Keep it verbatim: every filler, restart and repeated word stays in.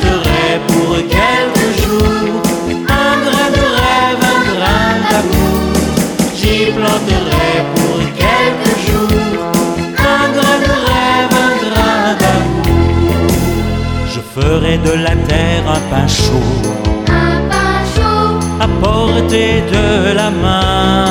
planterai pour quelques jours un grain de rêve, un grain d'amour. J'y planterai pour quelques jours un grain de rêve, un grain d'amour. Je ferai de la terre un pain chaud, Un pain chaud à portée de la main.